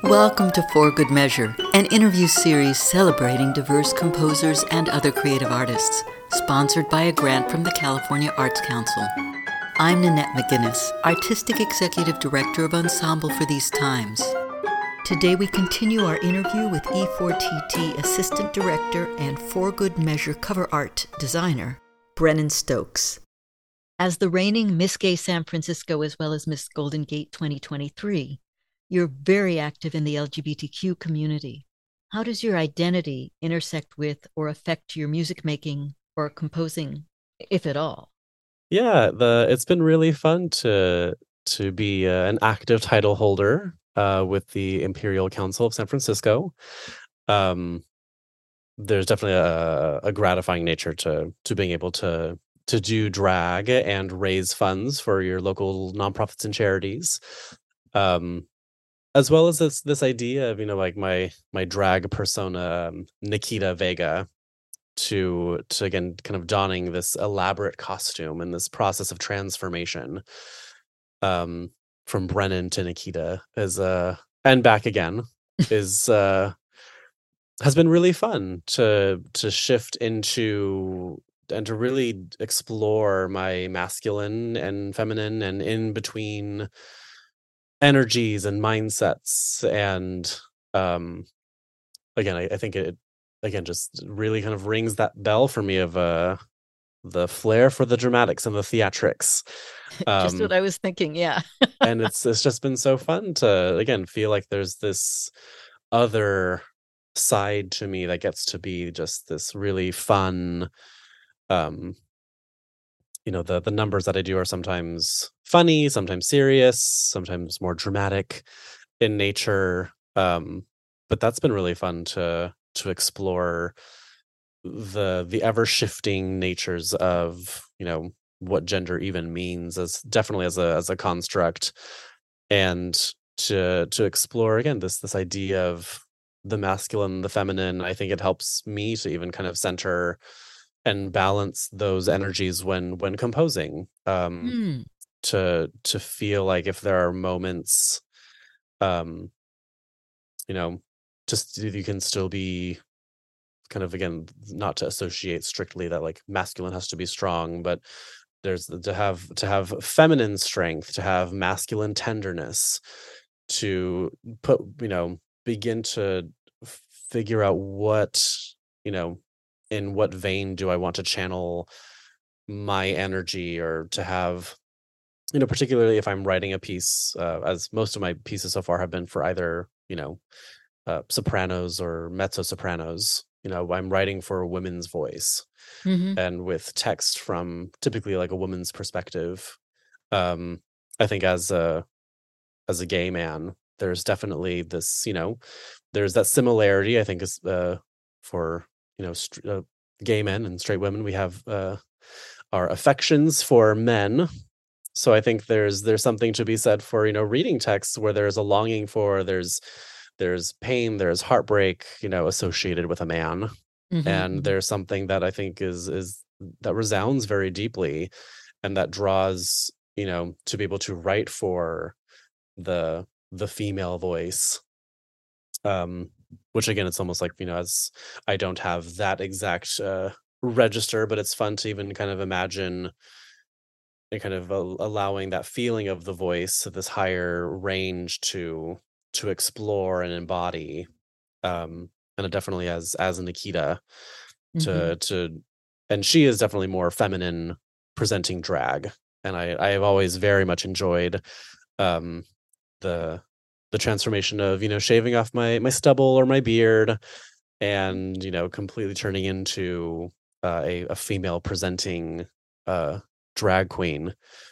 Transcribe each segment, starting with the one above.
Welcome to For Good Measure, an interview series celebrating diverse composers and other creative artists, sponsored by a grant from the California Arts Council. I'm Nanette McGuinness, Artistic Executive Director of Ensemble for These Times. Today we continue our interview with E4TT Assistant Director and For Good Measure cover art designer, Brennan Stokes. As the reigning Miss Gay San Francisco as well as Miss Golden Gate 2023, you're very active in the LGBTQ community. How does your identity intersect with or affect your music making or composing, if at all? Yeah, it's been really fun to be an active title holder with the Imperial Council of San Francisco. Um, there's definitely a gratifying nature to being able to do drag and raise funds for your local nonprofits and charities. As well as this idea of, like my drag persona, Nikita Vega, to again kind of donning this elaborate costume and this process of transformation, from Brennan to Nikita is and back again is has been really fun to shift into and to really explore my masculine and feminine and in between energies and mindsets. And again, I think it again just really kind of rings that bell for me of the flair for the dramatics and the theatrics. Just what um I was thinking, yeah. and it's just been so fun to again feel like there's this other side to me that gets to be just this really fun. um the numbers that I do are sometimes funny, sometimes serious, sometimes more dramatic in nature. But that's been really fun to explore the ever shifting natures of what gender even means, as definitely as a construct, and to explore again this idea of the masculine, the feminine. I think it helps me to even kind of center and balance those energies when composing, Hmm. to feel like if there are moments, um you know just you can still be kind of again not to associate strictly that like masculine has to be strong, but to have feminine strength, to have masculine tenderness, to put begin to figure out what you know in what vein do I want to channel my energy, or to have particularly if I'm writing a piece, as most of my pieces so far have been for either sopranos or mezzo sopranos. I'm writing for a women's voice Mm-hmm. and with text from typically like a woman's perspective. um I think as a gay man, there's definitely this, there's that similarity. I think is for gay men and straight women, we have our affections for men. So I think there's something to be said for reading texts where there's a longing for, there's pain, there's heartbreak associated with a man. And Mm-hmm. there's something that I think is that resounds very deeply, and that draws to be able to write for the female voice. um which again, it's almost like as I don't have that exact register, but it's fun to even kind of imagine and kind of allowing that feeling of the voice of this higher range to explore and embody. And it definitely as Nikita Mm-hmm. to and she is definitely more feminine presenting drag. And I have always very much enjoyed um the transformation of shaving off my stubble or my beard, and completely turning into a female presenting uh drag queen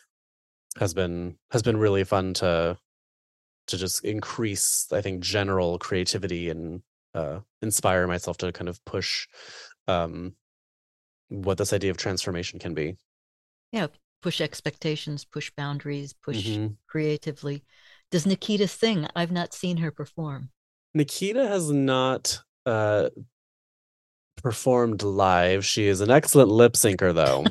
has been really fun to just increase, I think, general creativity, and inspire myself to kind of push um what this idea of transformation can be. Yeah, push expectations, push boundaries, push hmm creatively. Does Nikita sing? I've not seen her perform. Nikita has not performed live. She is an excellent lip syncer, though.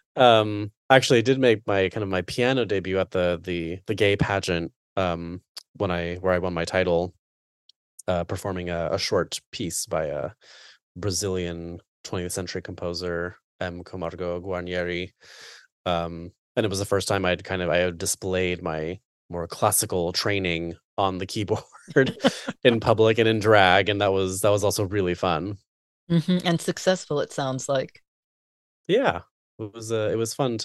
Actually, I did make my piano debut at the gay pageant where I won my title, performing a short piece by a Brazilian 20th century composer, M. Camargo Guarnieri. And it was the first time I had displayed my more classical training on the keyboard in public and in drag, and that was also really fun. And successful, it sounds like. Yeah, it was fun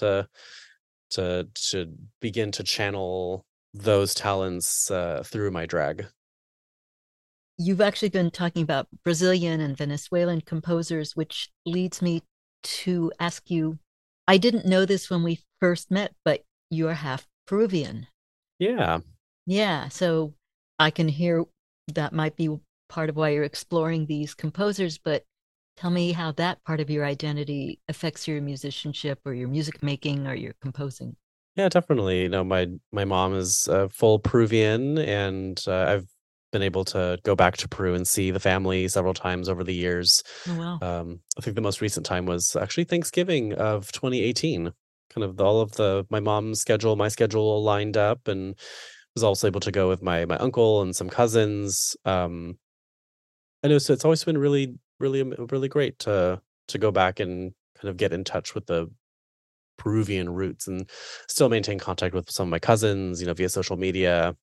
to begin to channel those talents through my drag. You've actually been talking about Brazilian and Venezuelan composers, which leads me to ask you, I didn't know this when we first met, but you're half Peruvian. Yeah, Yeah, so I can hear that might be part of why you're exploring these composers, but tell me how that part of your identity affects your musicianship or your music making or your composing. yeah, definitely. You know, my mom is full Peruvian, and I've been able to go back to Peru and see the family several times over the years. Oh, wow. I think the most recent time was actually Thanksgiving of 2018. Kind of all of the my mom's schedule, my schedule lined up, and was also able to go with my uncle and some cousins. And it's always been really great to go back and kind of get in touch with the Peruvian roots and still maintain contact with some of my cousins, you know, via social media.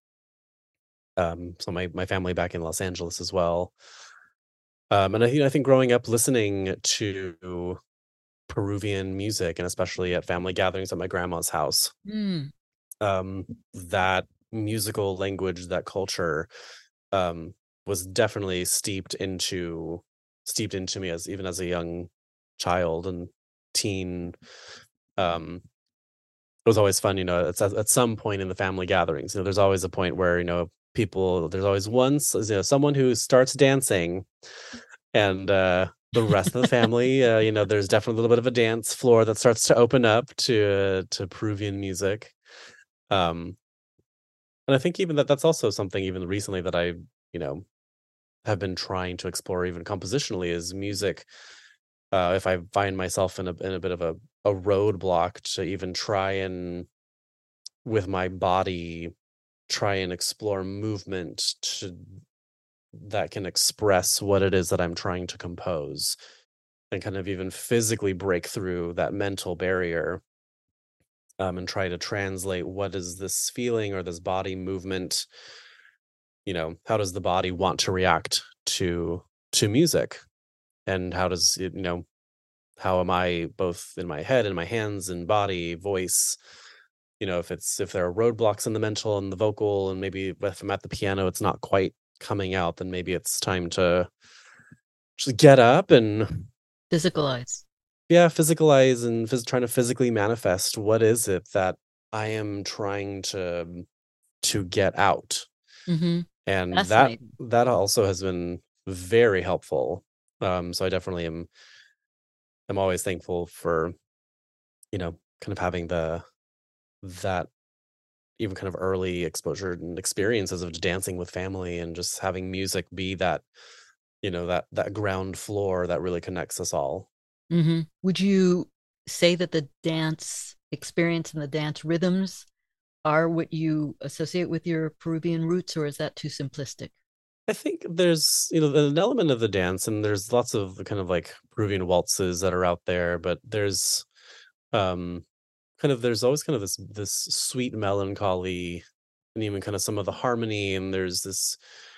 So my family back in Los Angeles as well. And I think growing up listening to Peruvian music, and especially at family gatherings at my grandma's house, Mm. that musical language, that culture, um, was definitely steeped into me as even as a young child and teen. Um, it was always fun, you know. It's at some point in the family gatherings, you know, there's always a point where you know there's always you know, someone who starts dancing, and the rest of the family, you know, there's definitely a little bit of a dance floor that starts to open up to Peruvian music. Um, and I think even that's also something even recently that I, you know, have been trying to explore even compositionally is music. If I find myself in a bit of a roadblock to even try and with my body try and explore movement that can express what it is that I'm trying to compose and kind of even physically break through that mental barrier, and try to translate what is this feeling or this body movement, you know, how does the body want to react to music, and how does it, you know, how am I both in my head and my hands and body voice, you know, if there are roadblocks in the mental and the vocal, and maybe if I'm at the piano it's not quite coming out, then maybe it's time to just get up and Physicalize. yeah, physicalize and trying to physically manifest what is it that I am trying to get out. Mm-hmm. And Fascinating. that also has been very helpful. So I definitely am always thankful for, you know, kind of having that even kind of early exposure and experiences of dancing with family and just having music be that, you know, that ground floor that really connects us all. Mm-hmm. Would you say that the dance experience and the dance rhythms are what you associate with your Peruvian roots, or is that too simplistic? I think there's, you know, an element of the dance, and there's lots of kind of like Peruvian waltzes that are out there, but there's um kind of there's always kind of this sweet melancholy, and even kind of some of the harmony, and there's this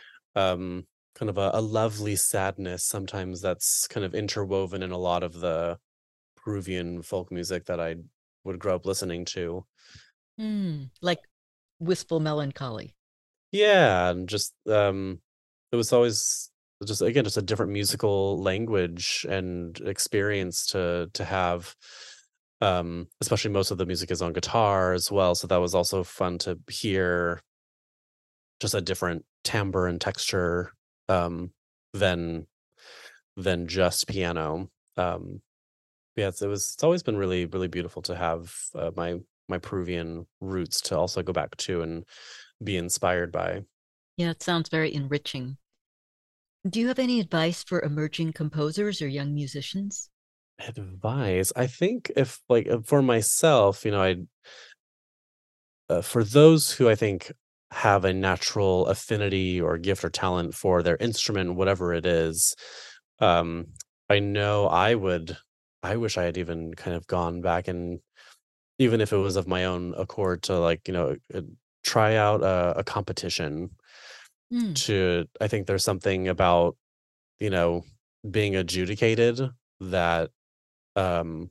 kind of a lovely sadness sometimes that's kind of interwoven in a lot of the Peruvian folk music that I would grow up listening to. Like wistful melancholy. Yeah, and just it was always just again just a different musical language and experience to have. Especially most of the music is on guitar as well, so that was also fun to hear just a different timbre and texture um than just piano. Yeah, it's always been really beautiful to have my Peruvian roots to also go back to and be inspired by. Yeah, it sounds very enriching. Do you have any advice for emerging composers or young musicians? Advice, I think if like for myself, you know, I for those who I think have a natural affinity or gift or talent for their instrument, whatever it is. Um, I know I wish I had even kind of gone back and even if it was of my own accord to like, try out a competition Mm. to, I think there's something about, you know, being adjudicated that um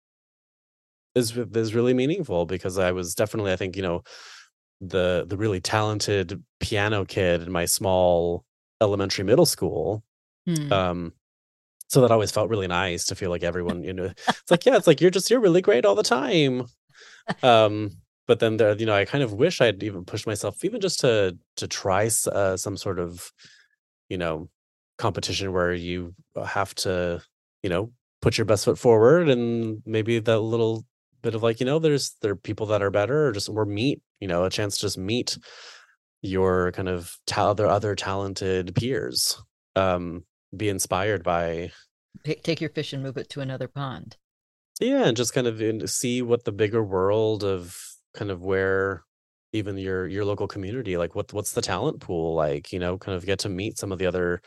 is really meaningful because I was definitely, I think, the really talented piano kid in my small elementary middle school. Mm. Um, so that always felt really nice to feel like everyone, it's like, yeah, it's like you're really great all the time. Um, but then there, I kind of wish I'd even pushed myself even just to try some sort of, you know, competition where you have to, you know, put your best foot forward and maybe that little bit of like, there are people that are better or just or meet, a chance to just meet your kind of other talented peers. Um, be inspired by Take your fish and move it to another pond. yeah, and just kind of see what the bigger world of kind of where even your local community like what's the talent pool like, kind of get to meet some of the other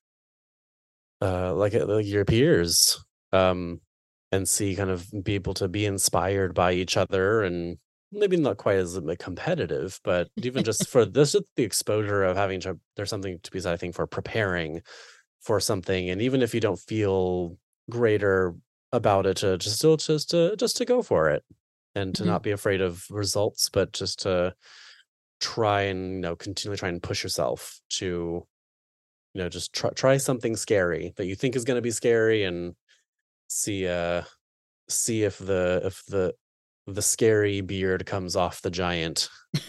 like your peers, um, and see kind of be able to be inspired by each other and maybe not quite as like, competitive, but even just for this, the exposure of having to, there's something to be said, I think, for preparing for something, and even if you don't feel greater about it, to just still just to go for it and to Mhm. not be afraid of results, but just to try and continually try and push yourself to just try something scary that you think is going to be scary and see see if the scary beard comes off the giant.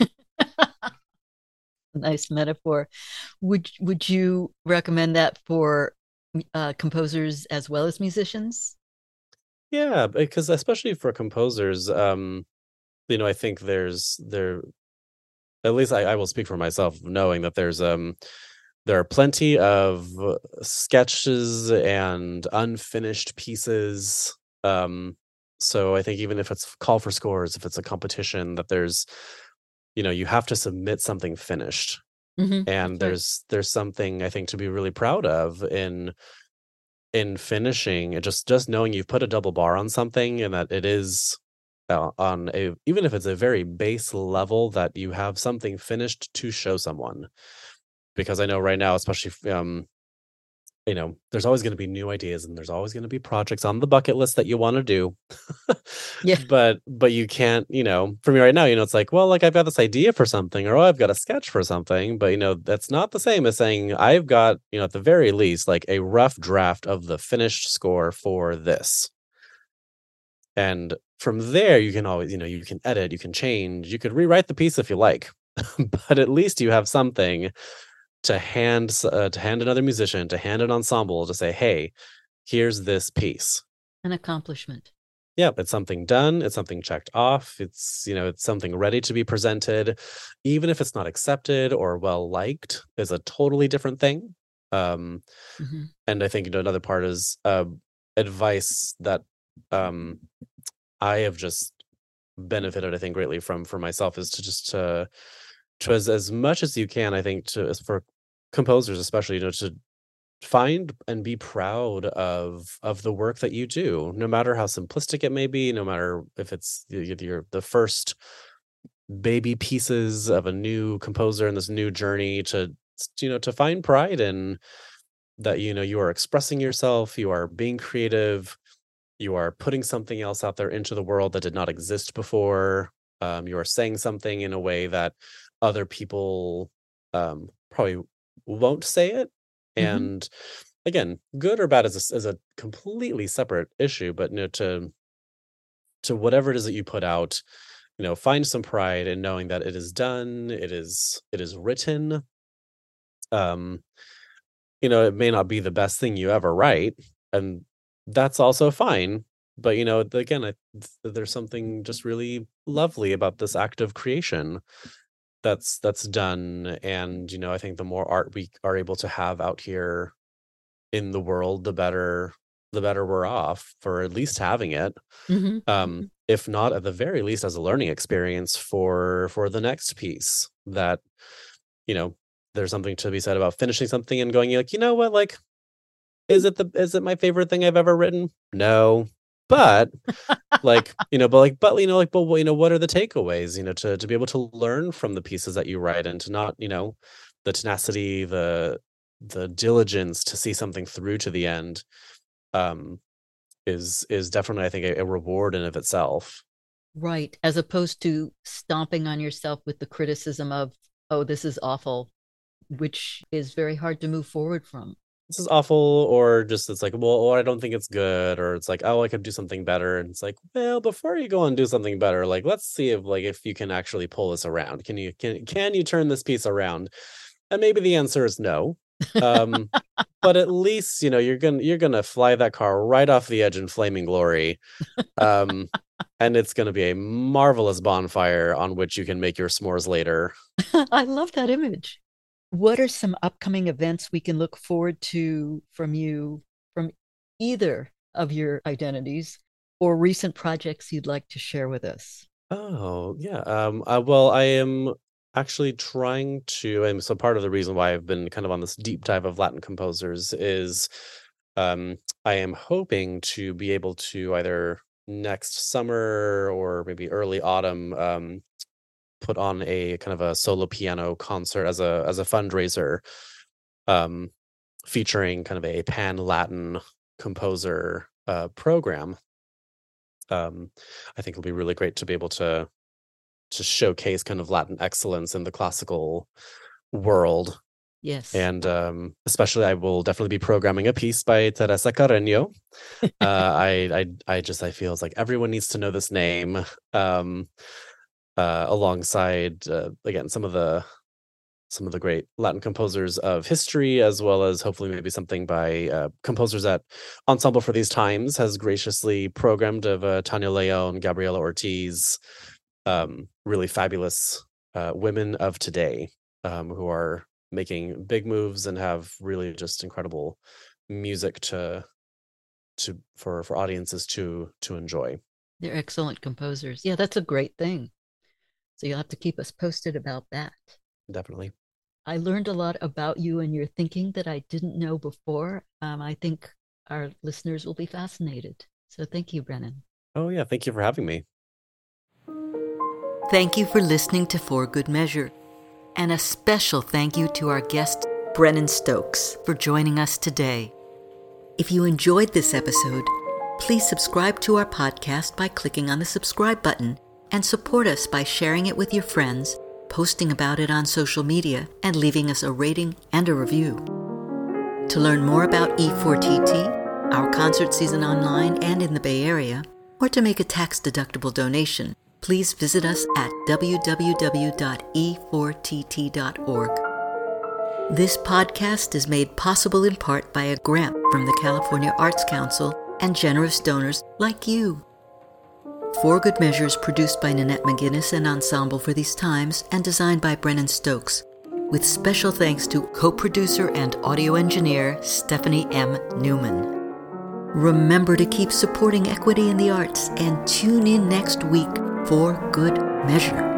Nice metaphor. Would you recommend that for composers as well as musicians? Yeah, because especially for composers, I think there at least I will speak for myself knowing that there are plenty of sketches and unfinished pieces. Um, so I think even if it's call for scores, if it's a competition, that you have to submit something finished. That's And right. there's something I think to be really proud of in finishing it, just knowing you've put a double bar on something and that it is on a even if it's a very base level that you have something finished to show someone. Because I know right now, especially there's always going to be new ideas and there's always going to be projects on the bucket list that you want to do. Yeah. But you can't, for me right now, it's like, well, like I've got this idea for something or oh, I've got a sketch for something, but that's not the same as saying I've got, at the very least, like a rough draft of the finished score for this. And from there, you can always, you can edit, you can change, you could rewrite the piece if you like, but at least you have something to hand another musician, to hand an ensemble, to say, "Hey, here's this piece." An accomplishment. Yeah, it's something done. It's something checked off. It's something ready to be presented, even if it's not accepted or well liked, is a totally different thing. Um, Mhm. and I think another part is advice that um, I have just benefited, I think, greatly from for myself is to just to as much as you can, I think, to as for composers especially, to find and be proud of the work that you do, no matter how simplistic it may be, no matter if it's the first baby pieces of a new composer in this new journey to find pride in that you are expressing yourself, you are being creative, you are putting something else out there into the world that did not exist before. You are saying something in a way that other people probably won't say it. Mhm. And again, good or bad is a completely separate issue. But to whatever it is that you put out, find some pride in knowing that it is done. It is written. Um, it may not be the best thing you ever write, and that's also fine. But again, there's something just really lovely about this act of creation that's done, and I think the more art we are able to have out here in the world, the better we're off for at least having it. Mhm. Mhm. If not, at the very least, as a learning experience for the next piece. that, there's something to be said about finishing something and going, like, you know what, like, is it my favorite thing I've ever written? No. But but what are the takeaways, to be able to learn from the pieces that you write and to not, the tenacity, the diligence to see something through to the end, um, is definitely, I think, a reward in of itself. Right. As opposed to stomping on yourself with the criticism of, oh, this is awful, which is very hard to move forward from. This is awful, or just it's like, well, I don't think it's good, or it's like, oh, I could do something better. And it's like, well, before you go and do something better, like, let's see if you can actually pull this around. Can you turn this piece around? And maybe the answer is no. Um, but at least, you're gonna fly that car right off the edge in flaming glory. Um, and it's gonna be a marvelous bonfire on which you can make your s'mores later. I love that image. What are some upcoming events we can look forward to from you, from either of your identities, or recent projects you'd like to share with us? Oh, yeah. Well, I am actually trying to, and so part of the reason why I've been kind of on this deep dive of Latin composers is, I am hoping to be able to either next summer or maybe early autumn, put on a kind of a solo piano concert as a fundraiser, um, featuring kind of a pan Latin composer program. I think it'll be really great to be able to showcase kind of Latin excellence in the classical world. Yes. And especially, I will definitely be programming a piece by Teresa Carreño. I feel it's like everyone needs to know this name. Alongside, again, some of the great Latin composers of history, as well as hopefully maybe something by composers that Ensemble for These Times has graciously programmed, of Tanya Leon, Gabriela Ortiz, really fabulous women of today, who are making big moves and have really just incredible music for audiences to enjoy. They're excellent composers. Yeah, that's a great thing. So you'll have to keep us posted about that. Definitely. I learned a lot about you and your thinking that I didn't know before. I think our listeners will be fascinated. So thank you, Brennan. Oh, yeah. Thank you for having me. Thank you for listening to For Good Measure. And a special thank you to our guest, Brennan Stokes, for joining us today. If you enjoyed this episode, please subscribe to our podcast by clicking on the subscribe button and support us by sharing it with your friends, posting about it on social media, and leaving us a rating and a review. To learn more about E4TT, our concert season online and in the Bay Area, or to make a tax-deductible donation, please visit us at www.e4tt.org. This podcast is made possible in part by a grant from the California Arts Council and generous donors like you. For Good Measure is produced by Nanette McGinnis and Ensemble for These Times and designed by Brennan Stokes, with special thanks to co-producer and audio engineer Stephanie M. Newman. Remember to keep supporting equity in the arts and tune in next week for Good Measure.